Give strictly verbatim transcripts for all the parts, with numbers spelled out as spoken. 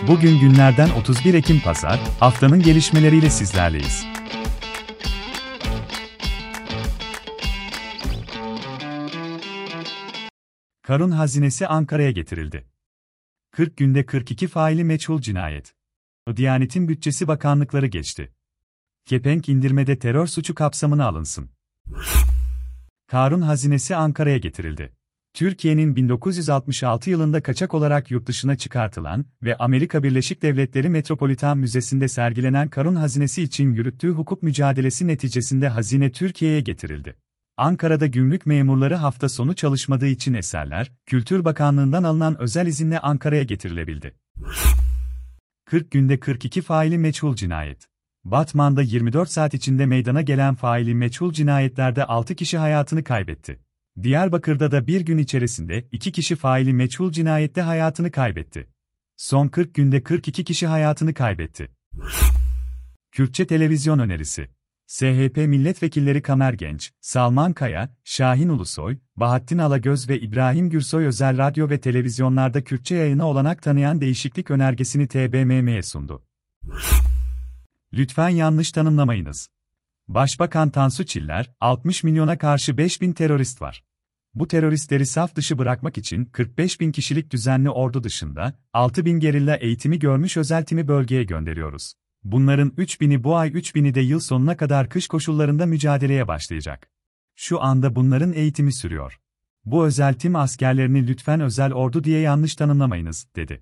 Bugün günlerden otuz bir Ekim Pazar, haftanın gelişmeleriyle sizlerleyiz. Karun hazinesi Ankara'ya getirildi. kırk günde kırk iki faili meçhul cinayet. Diyanet'in bütçesi bakanlıkları geçti. Kepenk indirmede terör suçu kapsamına alınsın. Karun hazinesi Ankara'ya getirildi. Türkiye'nin bin dokuz yüz altmış altı yılında kaçak olarak yurt dışına çıkartılan ve Amerika Birleşik Devletleri Metropolitan Müzesi'nde sergilenen Karun hazinesi için yürüttüğü hukuk mücadelesi neticesinde hazine Türkiye'ye getirildi. Ankara'da gümrük memurları hafta sonu çalışmadığı için eserler, Kültür Bakanlığı'ndan alınan özel izinle Ankara'ya getirilebildi. kırk günde kırk iki faili meçhul cinayet. Batman'da yirmi dört saat içinde meydana gelen faili meçhul cinayetlerde altı kişi hayatını kaybetti. Diyarbakır'da da bir gün içerisinde iki kişi faili meçhul cinayette hayatını kaybetti. Son kırk günde kırk iki kişi hayatını kaybetti. Kürtçe televizyon önerisi. S H P milletvekilleri Kamer Genç, Salman Kaya, Şahin Ulusoy, Bahattin Alagöz ve İbrahim Gürsoy özel radyo ve televizyonlarda Kürtçe yayına olanak tanıyan değişiklik önergesini T B M M'ye sundu. Lütfen yanlış tanımlamayınız. Başbakan Tansu Çiller, altmış milyona karşı beş bin terörist var. Bu teröristleri saf dışı bırakmak için kırk beş bin kişilik düzenli ordu dışında, altı bin gerilla eğitimi görmüş özel timi bölgeye gönderiyoruz. Bunların üç bini bu ay üç bini de yıl sonuna kadar kış koşullarında mücadeleye başlayacak. Şu anda bunların eğitimi sürüyor. Bu özel tim askerlerini lütfen özel ordu diye yanlış tanımlamayınız, dedi.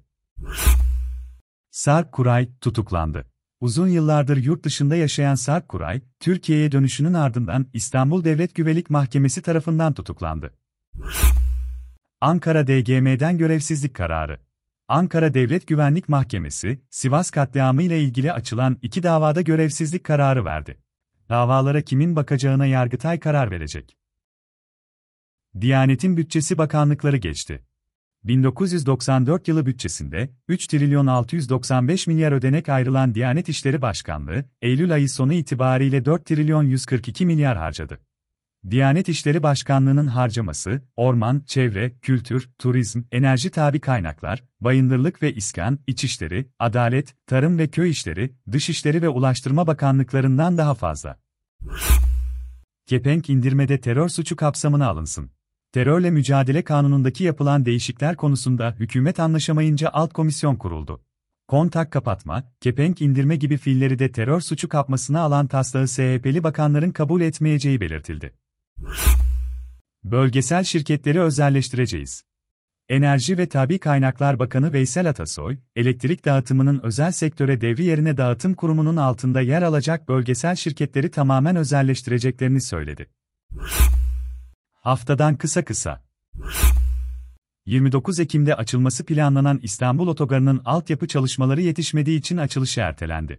Sarp Kuray, tutuklandı. Uzun yıllardır yurt dışında yaşayan Sarp Kuray, Türkiye'ye dönüşünün ardından İstanbul Devlet Güvenlik Mahkemesi tarafından tutuklandı. Ankara D G M'den görevsizlik kararı. Ankara Devlet Güvenlik Mahkemesi, Sivas katliamı ile ilgili açılan iki davada görevsizlik kararı verdi. Davalara kimin bakacağına Yargıtay karar verecek. Diyanet'in bütçesi bakanlıkları geçti. bin dokuz yüz doksan dört yılı bütçesinde üç trilyon altı yüz doksan beş milyar ödenek ayrılan Diyanet İşleri Başkanlığı, Eylül ayı sonu itibariyle dört trilyon yüz kırk iki milyar harcadı. Diyanet İşleri Başkanlığı'nın harcaması, orman, çevre, kültür, turizm, enerji tabi kaynaklar, bayındırlık ve iskan, İçişleri, Adalet, Tarım ve Köy İşleri, Dışişleri ve Ulaştırma Bakanlıklarından daha fazla. Kepenk indirmede terör suçu kapsamına alınsın. Terörle Mücadele Kanunu'ndaki yapılan değişiklikler konusunda hükümet anlaşamayınca alt komisyon kuruldu. Kontak kapatma, kepenk indirme gibi fiilleri de terör suçu kapmasına alan taslağı S H P'li bakanların kabul etmeyeceği belirtildi. Bölgesel şirketleri özelleştireceğiz. Enerji ve Tabi Kaynaklar Bakanı Veysel Atasoy, elektrik dağıtımının özel sektöre devri yerine dağıtım kurumunun altında yer alacak bölgesel şirketleri tamamen özelleştireceklerini söyledi. Haftadan kısa kısa. yirmi dokuz Ekim'de açılması planlanan İstanbul Otogarı'nın altyapı çalışmaları yetişmediği için açılışı ertelendi.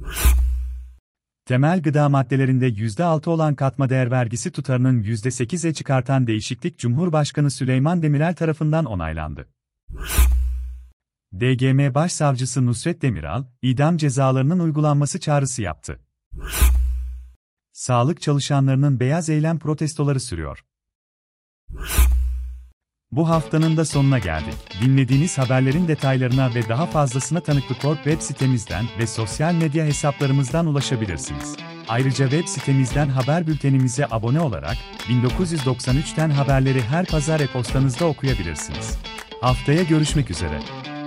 Temel gıda maddelerinde yüzde altı olan katma değer vergisi tutarının yüzde sekize çıkartan değişiklik Cumhurbaşkanı Süleyman Demirel tarafından onaylandı. D G M Başsavcısı Nusret Demiral, idam cezalarının uygulanması çağrısı yaptı. Sağlık çalışanlarının beyaz eylem protestoları sürüyor. Bu haftanın da sonuna geldik. Dinlediğiniz haberlerin detaylarına ve daha fazlasına Tanıklık nokta org web sitemizden ve sosyal medya hesaplarımızdan ulaşabilirsiniz. Ayrıca web sitemizden haber bültenimize abone olarak bin dokuz yüz doksan üçten haberleri her pazar e-postanızda okuyabilirsiniz. Haftaya görüşmek üzere.